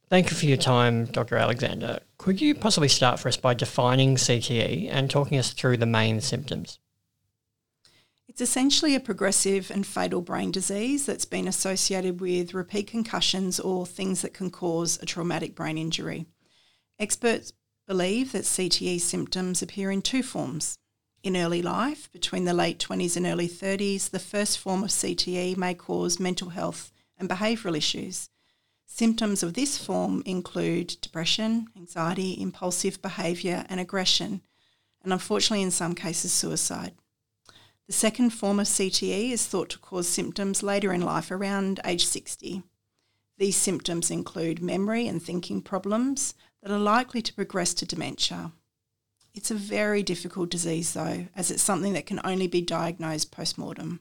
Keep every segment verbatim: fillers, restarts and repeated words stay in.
Thank you for your time, Doctor Alexander. Could you possibly start for us by defining C T E and talking us through the main symptoms? It's essentially a progressive and fatal brain disease that's been associated with repeat concussions or things that can cause a traumatic brain injury. Experts believe that C T E symptoms appear in two forms. In early life, between the late twenties and early thirties, the first form of C T E may cause mental health and behavioural issues. Symptoms of this form include depression, anxiety, impulsive behaviour and aggression, and unfortunately in some cases suicide. The second form of C T E is thought to cause symptoms later in life, around age sixty. These symptoms include memory and thinking problems that are likely to progress to dementia. It's a very difficult disease though, as it's something that can only be diagnosed post-mortem.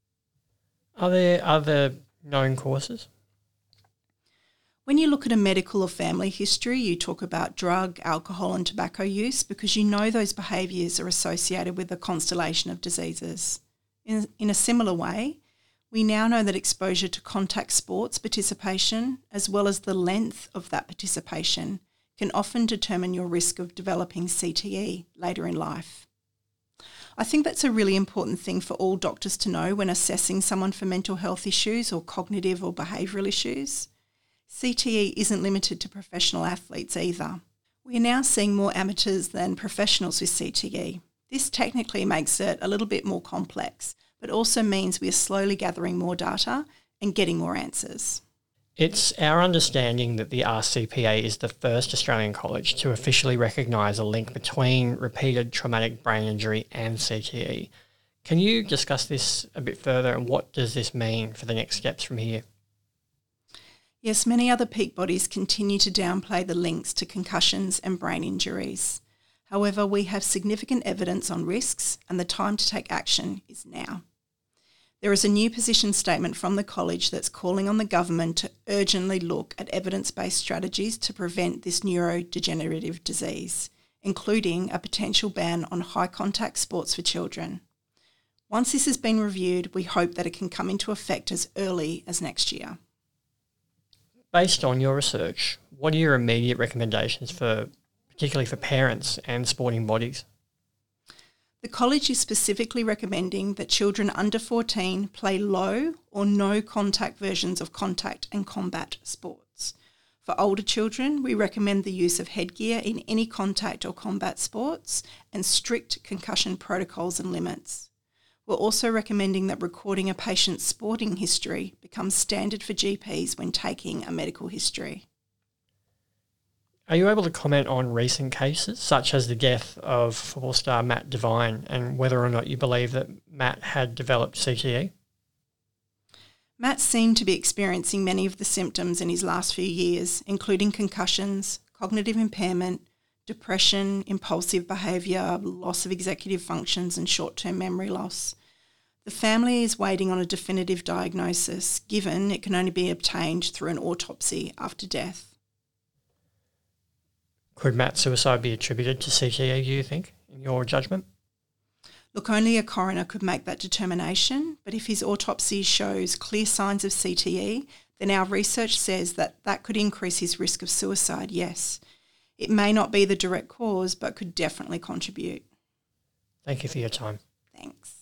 Are there other known causes? When you look at a medical or family history, you talk about drug, alcohol and tobacco use because you know those behaviours are associated with a constellation of diseases. In, in a similar way, we now know that exposure to contact sports participation, as well as the length of that participation, can often determine your risk of developing C T E later in life. I think that's a really important thing for all doctors to know when assessing someone for mental health issues or cognitive or behavioural issues. C T E isn't limited to professional athletes either. We are now seeing more amateurs than professionals with C T E. This technically makes it a little bit more complex, but also means we are slowly gathering more data and getting more answers. It's our understanding that the R C P A is the first Australian college to officially recognise a link between repeated traumatic brain injury and C T E. Can you discuss this a bit further and what does this mean for the next steps from here? Yes, many other peak bodies continue to downplay the links to concussions and brain injuries. However, we have significant evidence on risks and the time to take action is now. There is a new position statement from the college that's calling on the government to urgently look at evidence-based strategies to prevent this neurodegenerative disease, including a potential ban on high-contact sports for children. Once this has been reviewed, we hope that it can come into effect as early as next year. Based on your research, what are your immediate recommendations for, particularly for parents and sporting bodies? The college is specifically recommending that children under fourteen play low or no contact versions of contact and combat sports. For older children, we recommend the use of headgear in any contact or combat sports and strict concussion protocols and limits. We're also recommending that recording a patient's sporting history becomes standard for G Ps when taking a medical history. Are you able to comment on recent cases, such as the death of football star Matt Devine, and whether or not you believe that Matt had developed C T E? Matt seemed to be experiencing many of the symptoms in his last few years, including concussions, cognitive impairment, depression, impulsive behaviour, loss of executive functions and short-term memory loss. The family is waiting on a definitive diagnosis, given it can only be obtained through an autopsy after death. Could Matt's suicide be attributed to C T E, do you think, in your judgment? Look, only a coroner could make that determination, but if his autopsy shows clear signs of C T E, then our research says that that could increase his risk of suicide, yes. It may not be the direct cause, but could definitely contribute. Thank you for your time. Thanks.